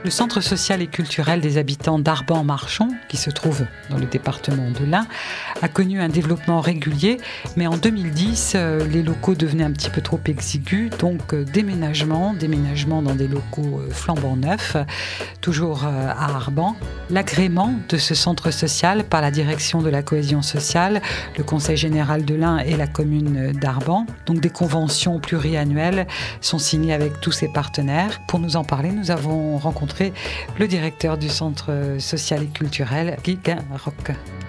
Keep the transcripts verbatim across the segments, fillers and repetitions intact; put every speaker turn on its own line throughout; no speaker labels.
Le centre social et culturel des habitants d'Arban-Marchon, qui se trouve dans le département de l'Ain, a connu un développement régulier, mais en deux mille dix, euh, les locaux devenaient un petit peu trop exigus, donc euh, déménagement, déménagement dans des locaux euh, flambant neufs, toujours euh, à Arban. L'agrément de ce centre social par la direction de la cohésion sociale, le Conseil général de l'Ain et la commune d'Arban. Donc des conventions pluriannuelles sont signées avec tous ses partenaires. Pour nous en parler, nous avons rencontré le directeur du centre social et culturel, Guy Guinroch.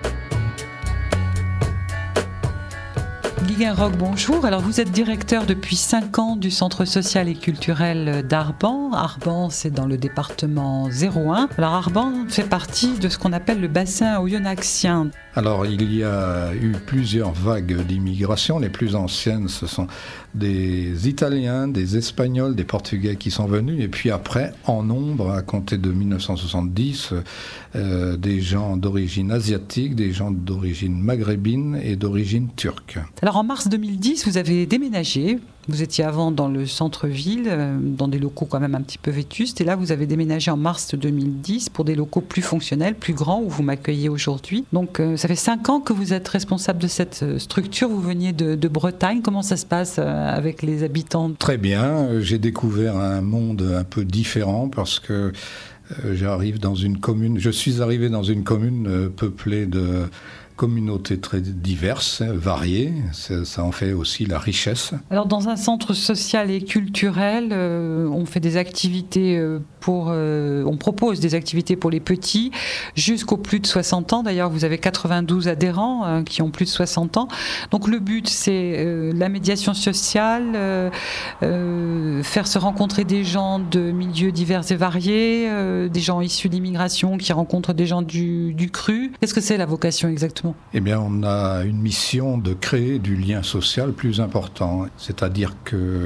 Guy Guinroch, bonjour. Alors vous êtes directeur depuis cinq ans du centre social et culturel d'Arban. Arban, c'est dans le département zéro un. Alors Arban fait partie de ce qu'on appelle le bassin oyonnaxien.
Alors il y a eu plusieurs vagues d'immigration. Les plus anciennes, ce sont des Italiens, des Espagnols, des Portugais qui sont venus. Et puis après, en nombre, à compter de mille neuf cent soixante-dix, euh, des gens d'origine asiatique, des gens d'origine maghrébine et d'origine turque.
Alors en mars deux mille dix, vous avez déménagé. Vous étiez avant dans le centre-ville, dans des locaux quand même un petit peu vétustes. Et là, vous avez déménagé en mars deux mille dix pour des locaux plus fonctionnels, plus grands, où vous m'accueillez aujourd'hui. Donc, euh, ça fait cinq ans que vous êtes responsable de cette structure. Vous veniez de, de Bretagne. Comment ça se passe avec les habitants ?
Très bien. J'ai découvert un monde un peu différent parce que euh, j'arrive dans une commune. Je suis arrivé dans une commune euh, peuplée de communautés très diverses, variées, ça, ça en fait aussi la richesse.
Alors dans un centre social et culturel, euh, on fait des activités pour, euh, on propose des activités pour les petits jusqu'aux plus de soixante ans. D'ailleurs, vous avez quatre-vingt-douze adhérents euh, qui ont plus de soixante ans. Donc le but, c'est euh, la médiation sociale, euh, euh, faire se rencontrer des gens de milieux divers et variés, euh, des gens issus d'immigration qui rencontrent des gens du, du cru. Qu'est-ce que c'est la vocation exactement ?
Eh bien, on a une mission de créer du lien social plus important. C'est-à-dire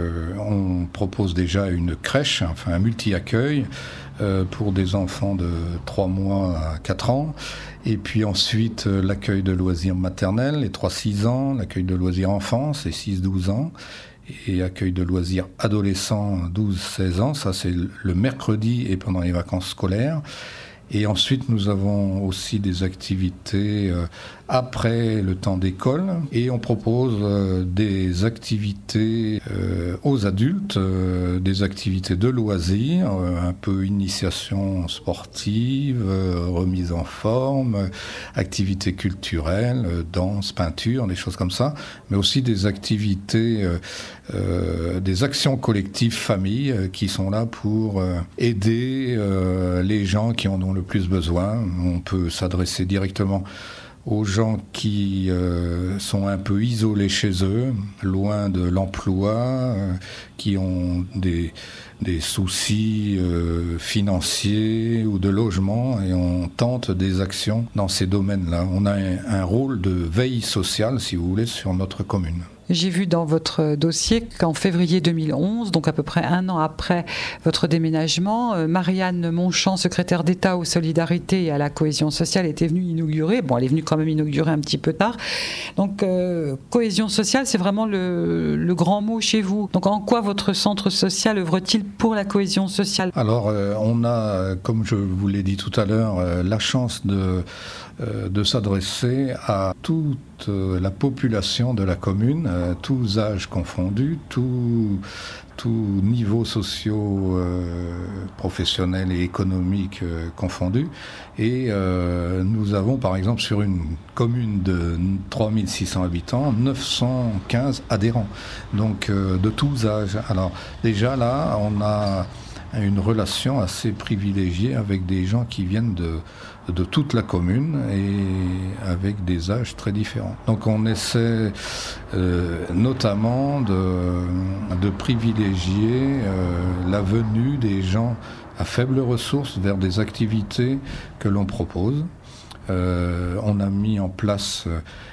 qu'on propose déjà une crèche, enfin un multi-accueil euh, pour des enfants de trois mois à quatre ans. Et puis ensuite, euh, l'accueil de loisirs maternels, les trois six ans, l'accueil de loisirs enfants, c'est six douze ans. Et accueil de loisirs adolescents, douze seize ans, ça c'est le mercredi et pendant les vacances scolaires. Et ensuite, nous avons aussi des activités euh, après le temps d'école. Et on propose euh, des activités euh, aux adultes, euh, des activités de loisirs, euh, un peu initiation sportive, euh, remise en forme, euh, activités culturelles, euh, danse, peinture, des choses comme ça. Mais aussi des activités, euh, euh, des actions collectives famille euh, qui sont là pour euh, aider euh, les gens qui en ont le plus besoin. On peut s'adresser directement aux gens qui euh, sont un peu isolés chez eux, loin de l'emploi, euh, qui ont des, des soucis euh, financiers ou de logement, et on tente des actions dans ces domaines-là. On a un, un rôle de veille sociale, si vous voulez, sur notre commune.
J'ai vu dans votre dossier qu'en février deux mille onze, donc à peu près un an après votre déménagement, Marianne Monchamp, secrétaire d'État aux solidarités et à la cohésion sociale, était venue inaugurer. Bon, elle est venue quand même inaugurer un petit peu tard. Donc, euh, cohésion sociale, c'est vraiment le, le grand mot chez vous. Donc, en quoi votre centre social œuvre-t-il pour la cohésion sociale ?
Alors, euh, on a, comme je vous l'ai dit tout à l'heure, euh, la chance de... de s'adresser à toute la population de la commune, tous âges confondus, tous tous niveaux sociaux, euh, professionnels et économiques euh, confondus. Et euh, nous avons par exemple sur une commune de trois mille six cents habitants, neuf cent quinze adhérents, donc euh, de tous âges. Alors déjà là, on a une relation assez privilégiée avec des gens qui viennent de, de toute la commune et avec des âges très différents. Donc on essaie euh, notamment de, de privilégier euh, la venue des gens à faibles ressources vers des activités que l'on propose. Euh, on a mis en place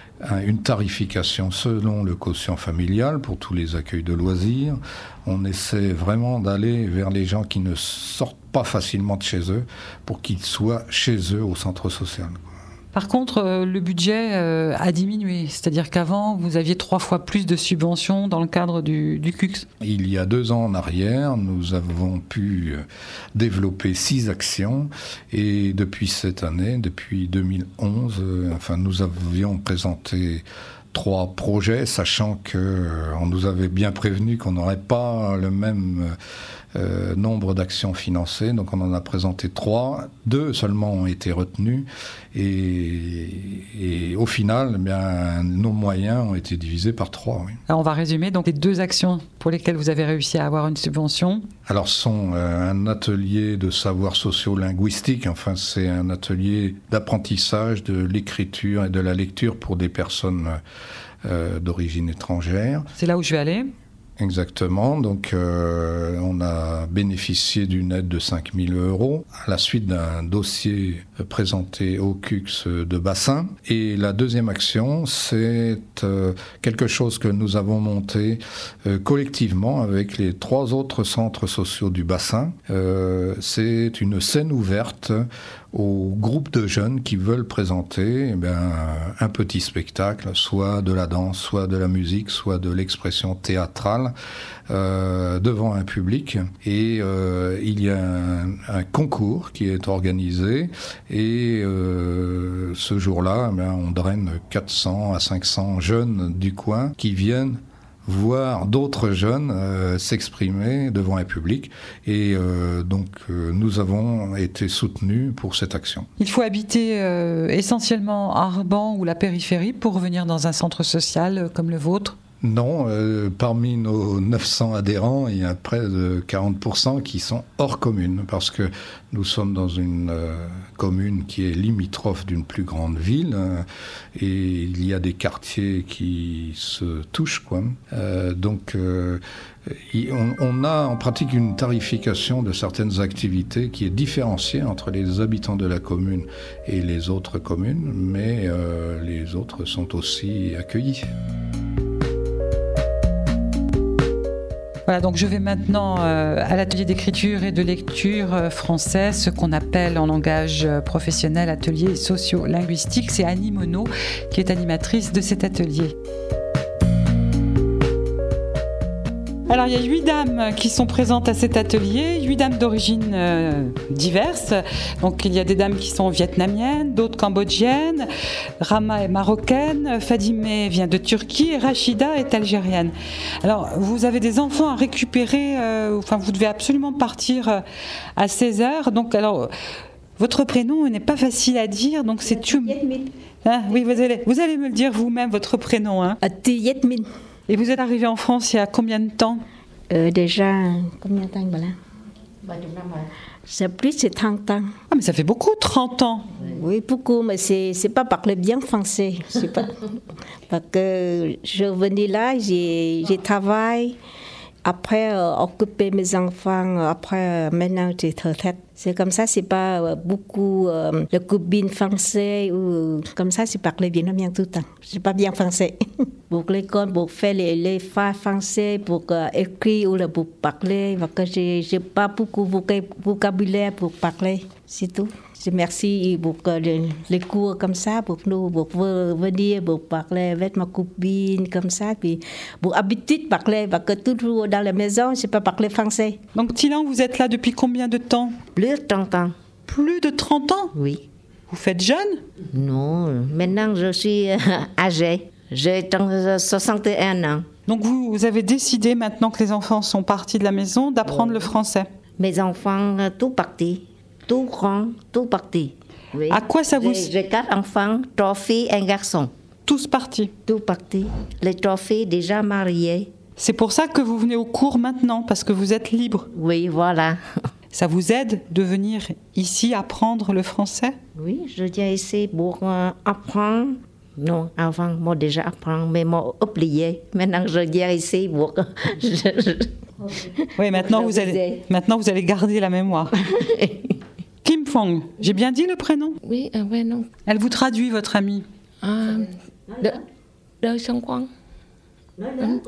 une tarification selon le quotient familial pour tous les accueils de loisirs. On essaie vraiment d'aller vers les gens qui ne sortent pas facilement de chez eux pour qu'ils soient chez eux au centre social.
Par contre, euh, le budget euh, a diminué, c'est-à-dire qu'avant, vous aviez trois fois plus de subventions dans le cadre du, du C U X.
Il y a deux ans en arrière, nous avons pu développer six actions et depuis cette année, depuis deux mille onze, euh, enfin, nous avions présenté trois projets, sachant qu'on euh, nous avait bien prévenu qu'on n'aurait pas le même euh, nombre d'actions financées. Donc on en a présenté trois, deux seulement ont été retenus et, et au final, eh bien, nos moyens ont été divisés par trois. Oui.
Alors on va résumer donc les deux actions pour lesquelles vous avez réussi à avoir une subvention.
Alors ce sont euh, un atelier de savoir socio-linguistique, enfin c'est un atelier d'apprentissage de l'écriture et de la lecture pour des personnes euh, d'origine étrangère.
C'est là où je vais aller.
Exactement, donc euh, on a bénéficié d'une aide de cinq mille euros à la suite d'un dossier présenté au C U X de Bassin. Et la deuxième action, c'est euh, quelque chose que nous avons monté euh, collectivement avec les trois autres centres sociaux du Bassin. Euh, c'est une scène ouverte aux groupes de jeunes qui veulent présenter eh bien, un petit spectacle, soit de la danse, soit de la musique, soit de l'expression théâtrale euh, devant un public. Et euh, il y a un, un concours qui est organisé et euh, ce jour-là, eh bien, on draine quatre cents à cinq cents jeunes du coin qui viennent voir d'autres jeunes euh, s'exprimer devant un public. Et euh, donc, euh, nous avons été soutenus pour cette action.
Il faut habiter euh, essentiellement Arban ou la périphérie pour venir dans un centre social euh, comme le vôtre ?
Non, euh, parmi nos neuf cents adhérents, il y a près de quarante pour cent qui sont hors commune, parce que nous sommes dans une euh, commune qui est limitrophe d'une plus grande ville, euh, et il y a des quartiers qui se touchent, quoi. Euh, donc, euh, on, on a en pratique une tarification de certaines activités qui est différenciée entre les habitants de la commune et les autres communes, mais euh, les autres sont aussi accueillis.
Voilà, donc je vais maintenant euh, à l'atelier d'écriture et de lecture euh, français, ce qu'on appelle en langage euh, professionnel atelier socio-linguistique. C'est Annie Monod qui est animatrice de cet atelier. Alors il y a huit dames qui sont présentes à cet atelier, huit dames d'origine euh, diverses. Donc il y a des dames qui sont vietnamiennes, d'autres cambodgiennes, Rama est marocaine, Fadime vient de Turquie et Rachida est algérienne. Alors vous avez des enfants à récupérer, euh, enfin vous devez absolument partir euh, à seize heures. Donc alors votre prénom n'est pas facile à dire, donc c'est Tum. Hein, oui, vous allez, vous allez me le dire vous-même votre prénom. Hein. Et vous êtes arrivé en France il y a combien de temps ?
euh, Déjà, combien de temps voilà. C'est plus de trente ans.
Ah, mais ça fait beaucoup, trente ans.
Oui, beaucoup, mais c'est c'est pas parler bien français. C'est pas. Parce que je venais là, j'ai j'ai travaillé, après euh, occuper mes enfants, après euh, maintenant j'ai retraite. C'est comme ça, c'est pas euh, beaucoup euh, de copines français ou comme ça, c'est parler bien bien tout le temps. C'est pas bien français. Pour l'école, pour faire les, les phases français, pour euh, écrire ou pour parler, parce que j'ai j'ai pas beaucoup de vocabulaire pour parler, c'est tout. Merci pour les, les cours comme ça, pour nous, pour venir, pour parler avec ma copine comme ça, puis pour habitude de parler, parce que toujours dans la maison, je ne sais pas parler français.
Donc Tilan, vous êtes là depuis combien de temps ?
Plus de trente ans.
Plus de trente ans ?
Oui.
Vous faites jeune ?
Non, maintenant je suis âgée, j'ai soixante et un ans.
Donc vous, vous avez décidé, maintenant que les enfants sont partis de la maison, d'apprendre oh. le français ?
Mes enfants, tout partis. Tout grand, tout parti. Oui.
À quoi ça vous...
J'ai quatre enfants, trois filles et un garçon.
Tous partis?
Tous partis. Les trois filles déjà mariées.
C'est pour ça que vous venez au cours maintenant, parce que vous êtes libre?
Oui, voilà.
Ça vous aide de venir ici apprendre le français?
Oui, je viens ici pour euh, apprendre. Non, avant, moi déjà apprendre, mais moi oublié. Maintenant, je viens ici pour... je, je...
Oui, maintenant vous, allez, maintenant vous allez garder la mémoire. Kim Fong, j'ai bien dit le prénom?
Oui, euh, ouais, non.
Elle vous traduit, votre amie?
Ah, de, de Song Quang. Hum.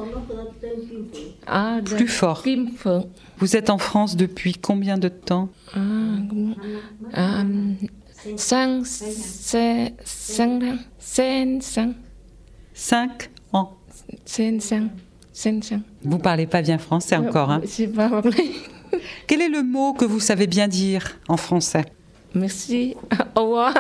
Ah,
Plus fort.
Kim Fong.
Vous êtes en France depuis combien de temps?
Ah, ah, Sang, se, sang, sen, sang,
Cinq ans.
sen, sang, sen, sang.
Vous parlez pas bien français encore, hein?
Je sais pas parler.
Quel est le mot que vous savez bien dire en français?
Merci. Au revoir.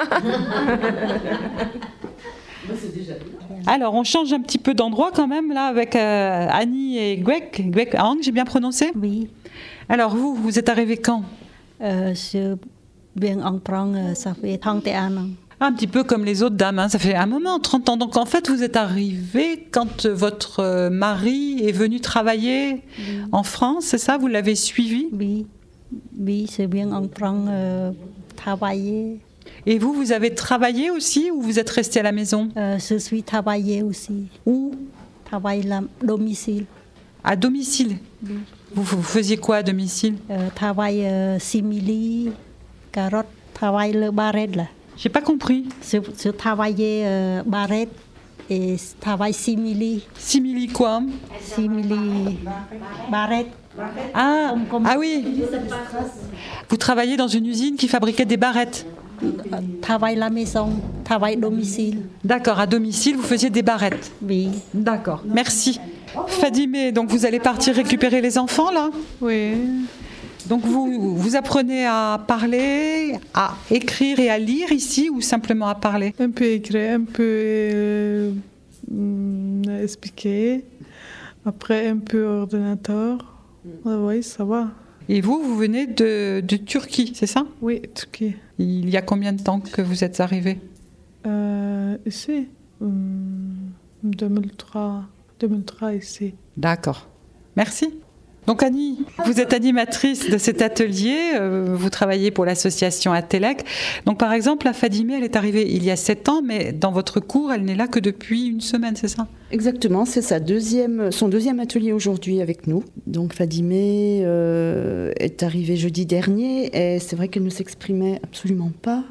Alors, on change un petit peu d'endroit quand même, là, avec euh, Annie et Gwek. Gwek Ang, j'ai bien prononcé?
Oui,
Alors, vous, vous êtes arrivé quand?
euh, je viens en prendre, euh, ça fait trente et un ans.
Un petit peu comme les autres dames, hein, ça fait un moment, trente ans. Donc, en fait, vous êtes arrivé quand euh, votre euh, mari est venu travailler en France, c'est ça? Vous l'avez suivi?
Oui, oui, je viens en prendre, euh, travailler.
Et vous, vous avez travaillé aussi ou vous êtes resté à la maison?
Euh, je suis travaillé aussi.
Où?
Travail à domicile.
À domicile? Vous, vous faisiez quoi à domicile?
Euh, travail euh, simili, carotte, travail le barrette là.
J'ai pas compris.
Je, je travaillais euh, barrette et travail simili,
Simili quoi?
simili, barrette.
Ah,
Comme- comme-
ah oui. Vous travaillez dans une usine qui fabriquait des barrettes.
Euh, travail à la maison, travail domicile.
D'accord, à domicile, vous faisiez des barrettes.
Oui.
D'accord, merci. Fadimé, donc vous allez partir récupérer les enfants là?
Oui,
Donc vous, vous apprenez à parler, à écrire et à lire ici ou simplement à parler?
un peu écrit, un peu euh, hum, expliqué. Après, un peu ordinateur. Ah oui, ça va.
Et vous, vous venez de, de Turquie, c'est ça?
Oui, Turquie.
Il y a combien de temps que vous êtes arrivé?
Euh, ici, hum, deux mille trois. deux mille trois ici.
D'accord, merci. Donc Annie, vous êtes animatrice de cet atelier, euh, vous travaillez pour l'association Atelec. Donc par exemple, la Fadimé, elle est arrivée il y a sept ans, mais dans votre cours, elle n'est là que depuis une semaine, c'est ça?
Exactement, c'est sa deuxième, son deuxième atelier aujourd'hui avec nous. Donc Fadimé euh, est arrivée jeudi dernier et c'est vrai qu'elle ne s'exprimait absolument pas.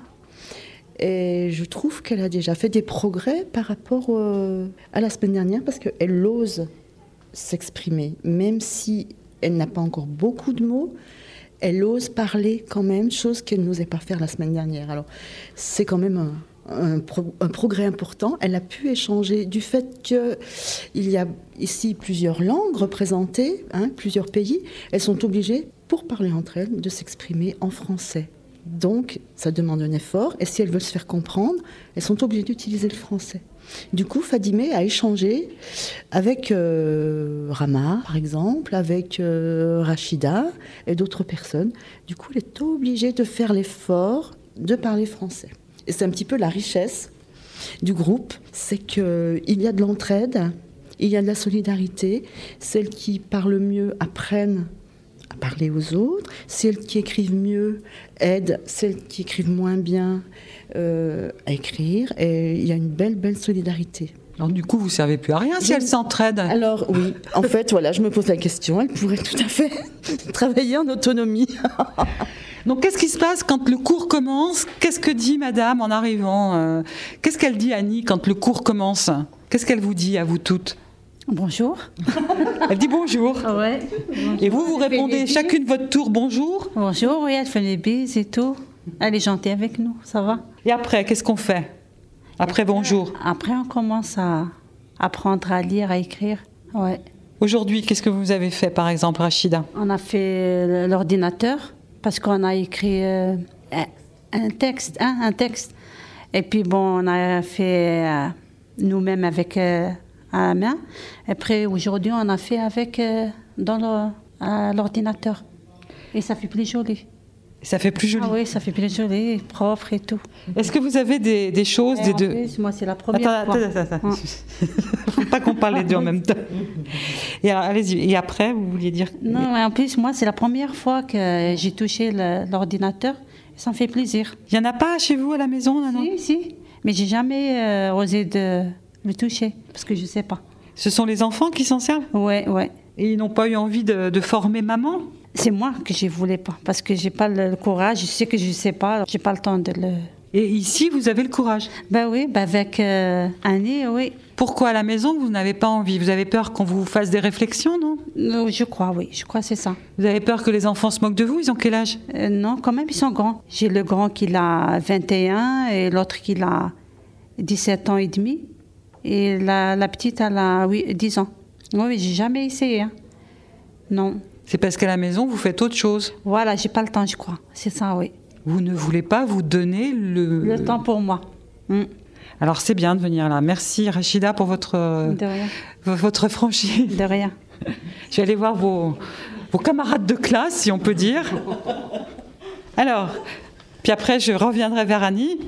Et je trouve qu'elle a déjà fait des progrès par rapport euh, à la semaine dernière parce qu'elle ose s'exprimer, même si elle n'a pas encore beaucoup de mots, elle ose parler quand même, chose qu'elle n'osait pas faire la semaine dernière. Alors c'est quand même un, un, pro, un progrès important. Elle a pu échanger du fait qu'il y a ici plusieurs langues représentées, hein, plusieurs pays. Elles sont obligées, pour parler entre elles, de s'exprimer en français. Donc, ça demande un effort. Et si elles veulent se faire comprendre, elles sont obligées d'utiliser le français. Du coup, Fadimé a échangé avec euh, Rama, par exemple, avec euh, Rachida et d'autres personnes. Du coup, elle est obligée de faire l'effort de parler français. Et c'est un petit peu la richesse du groupe, c'est qu'il y a de l'entraide, il y a de la solidarité. Celles qui parlent mieux apprennent à parler aux autres. Celles qui écrivent mieux aident celles qui écrivent moins bien euh, à écrire. Et il y a une belle, belle solidarité.
Alors du coup, vous ne servez plus à rien si
Oui.
elles s'entraident.
Alors oui, en fait, voilà, je me pose la question. Elle pourrait tout à fait travailler en autonomie.
Donc qu'est-ce qui se passe quand le cours commence? Qu'est-ce que dit madame en arrivant? euh, Qu'est-ce qu'elle dit Annie quand le cours commence? Qu'est-ce qu'elle vous dit à vous toutes?
Bonjour.
Elle dit bonjour.
Ouais.
Et vous, vous
Elle fait
répondez
des
chacune votre tour bonjour.
Bonjour, oui, elle fait les bises et tout. Elle est gentille avec nous, ça va.
Et après, qu'est-ce qu'on fait? Après bonjour.
Après, on commence à apprendre à lire, à écrire. Ouais.
Aujourd'hui, qu'est-ce que vous avez fait par exemple, Rachida?
On a fait l'ordinateur parce qu'on a écrit euh, un texte, hein, un texte. Et puis bon, on a fait euh, nous-mêmes avec euh, à la main. Après, aujourd'hui, on a fait avec euh, dans le, à l'ordinateur. Et ça fait plus joli.
Ça fait plus joli.
Ah oui, ça fait plus joli, propre et tout.
Est-ce que vous avez des, des choses,
Et
des
en
deux...
plus, moi, c'est la première
Attends,
fois.
attends, attends, attends.
Ouais.
Faut pas qu'on parle les deux en même temps. Et alors, allez-y. Et après, vous vouliez dire?
Non, mais en plus, moi, c'est la première fois que j'ai touché le- l'ordinateur. Ça me fait plaisir.
Il y en a pas chez vous à la maison, là, non?
Si, si. Mais j'ai jamais euh, osé de le toucher parce que je sais pas.
Ce sont les enfants qui s'en servent?
Ouais, ouais.
Et ils n'ont pas eu envie de, de former maman?
C'est moi que je voulais pas parce que j'ai pas le, le courage. Je sais que je sais pas. J'ai pas le temps de le
Et ici, vous avez le courage.
Ben oui, ben avec euh, Annie, oui.
Pourquoi à la maison, vous n'avez pas envie? Vous avez peur qu'on vous fasse des réflexions, non?
Non, je crois, oui, je crois que c'est ça.
Vous avez peur que les enfants se moquent de vous? Ils ont quel âge?
Euh, non, quand même, ils sont grands. J'ai le grand qui a vingt et un et l'autre qui a dix-sept ans et demi. Et la, la petite, elle a oui, dix ans. Oui, oui, j'ai jamais essayé. Hein. Non.
C'est parce qu'à la maison, vous faites autre chose.
Voilà, j'ai pas le temps, je crois. C'est ça, oui.
Vous ne voulez pas vous donner le...
Le temps pour moi. Mm.
Alors c'est bien de venir là. Merci Rachida pour votre,
De rien.
votre franchise.
De rien.
Je vais aller voir vos, vos camarades de classe, si on peut dire. Alors, puis après je reviendrai vers Annie.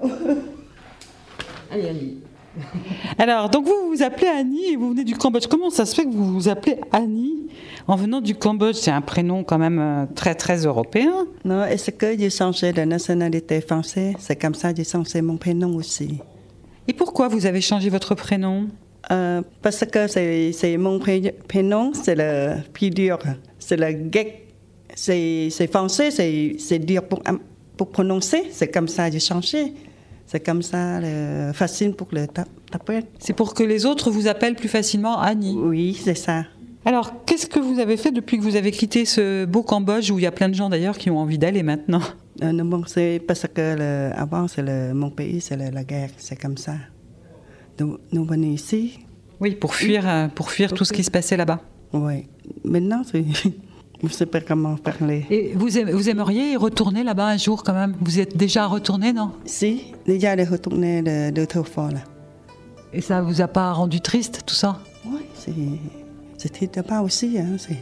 Allez, Annie.
Alors, donc vous vous appelez Annie et vous venez du Cambodge. Comment ça se fait que vous vous appelez Annie en venant du Cambodge? C'est un prénom quand même très très européen.
Non, est-ce que j'ai changé de nationalité française? C'est comme ça que j'ai changé mon prénom aussi.
Et pourquoi vous avez changé votre prénom?
Euh, parce que c'est, c'est mon prénom, c'est le plus dur. C'est le geek. C'est, c'est français, c'est, c'est dur pour, pour prononcer. C'est comme ça que j'ai changé. C'est comme ça, le, facile pour le taper.
C'est pour que les autres vous appellent plus facilement Annie.
Oui, c'est ça.
Alors, qu'est-ce que vous avez fait depuis que vous avez quitté ce beau Cambodge où il y a plein de gens d'ailleurs qui ont envie d'aller maintenant?
euh, non, bon, c'est parce que le, avant, c'est le, mon pays, c'est le, la guerre, c'est comme ça. Nous, nous venons ici.
Oui, pour fuir, pour fuir tout ce qui se passait là-bas.
Oui. Maintenant, c'est... je ne sais pas comment parler.
Et vous, aim, vous aimeriez y retourner là-bas un jour quand même? Vous êtes déjà retourné, non?
Si, déjà de retourner de, deux, trois fois là.
Et ça vous a pas rendu triste, tout ça?
Oui, c'est, c'était là-bas aussi. Hein, c'est...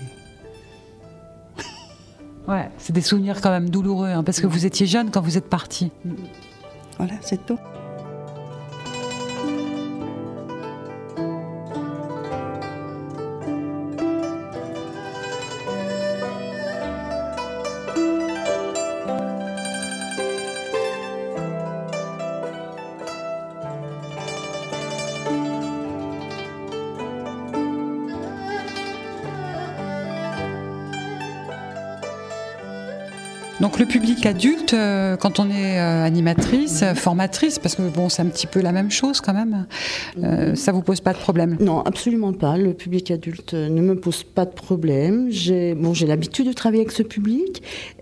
Ouais, c'est des souvenirs quand même douloureux, hein, parce que vous étiez jeune quand vous êtes parti.
Voilà, c'est tout.
Donc le public adulte, euh, quand on est euh, animatrice, euh, formatrice, parce que bon, c'est un petit peu la même chose quand même, euh, ça vous pose pas de problème?
Non, absolument pas. Le public adulte ne me pose pas de problème. J'ai, bon, j'ai l'habitude de travailler avec ce public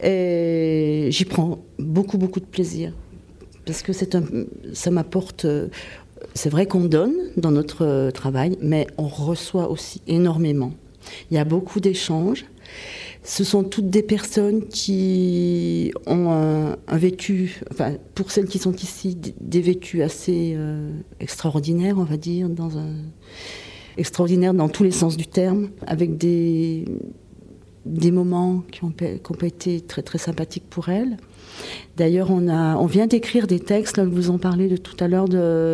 et j'y prends beaucoup, beaucoup de plaisir. Parce que c'est un, ça m'apporte... C'est vrai qu'on donne dans notre travail, mais on reçoit aussi énormément. Il y a beaucoup d'échanges. Ce sont toutes des personnes qui ont un, un vécu, enfin, pour celles qui sont ici, des vécus assez euh, extraordinaires, on va dire, dans un, extraordinaires dans tous les sens du terme, avec des, des moments qui ont, qui ont pas été très, très sympathiques pour elles. D'ailleurs, on, a, on vient d'écrire des textes, là, vous en parlez de tout à l'heure,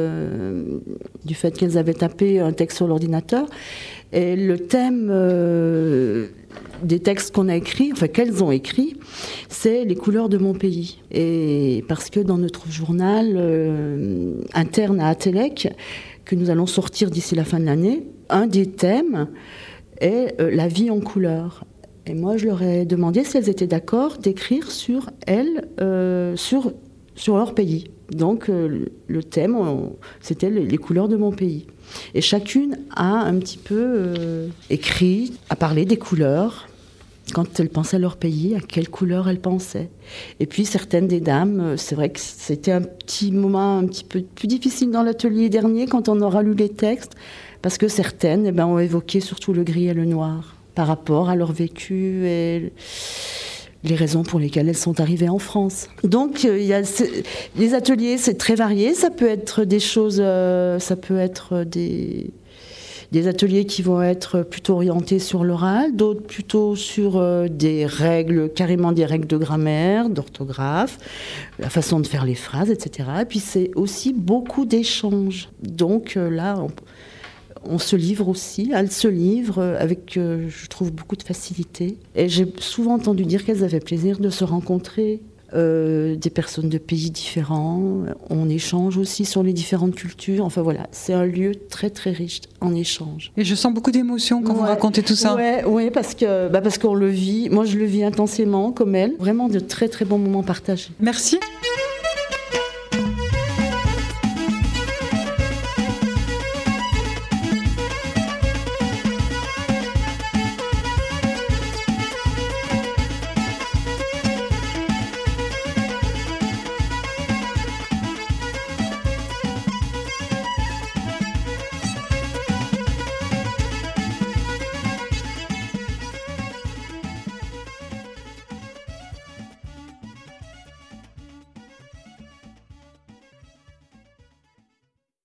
de, du fait qu'elles avaient tapé un texte sur l'ordinateur. Et le thème euh, des textes qu'on a écrits, enfin qu'elles ont écrits, c'est les couleurs de mon pays. Et parce que dans notre journal euh, interne à Atelec, que nous allons sortir d'ici la fin de l'année, un des thèmes est euh, la vie en couleurs. Et moi, je leur ai demandé si elles étaient d'accord d'écrire sur elles, euh, sur, sur leur pays. Donc, euh, le thème, on, c'était les, les couleurs de mon pays. Et chacune a un petit peu euh, écrit, a parlé des couleurs, quand elles pensaient à leur pays, à quelle couleur elles pensaient. Et puis, certaines des dames, c'est vrai que c'était un petit moment un petit peu plus difficile dans l'atelier dernier, quand on aura lu les textes, parce que certaines eh ben, ont évoqué surtout le gris et le noir, par rapport à leur vécu et les raisons pour lesquelles elles sont arrivées en France. Donc, il y a les ateliers, c'est très varié. Ça peut être des choses, euh, ça peut être des, des ateliers qui vont être plutôt orientés sur l'oral, d'autres plutôt sur euh, des règles, carrément des règles de grammaire, d'orthographe, la façon de faire les phrases, et cetera. Et puis, c'est aussi beaucoup d'échanges. Donc, euh, là, on On se livre aussi, elles se livrent avec, euh, je trouve, beaucoup de facilité. Et j'ai souvent entendu dire qu'elles avaient plaisir de se rencontrer, euh, des personnes de pays différents. On échange aussi sur les différentes cultures. Enfin voilà, c'est un lieu très très riche en échange.
Et je sens beaucoup d'émotion quand
ouais.
vous racontez tout ça.
Ouais, ouais, parce que bah parce qu'on le vit. Moi, je le vis intensément comme elle. Vraiment de très très bons moments partagés.
Merci.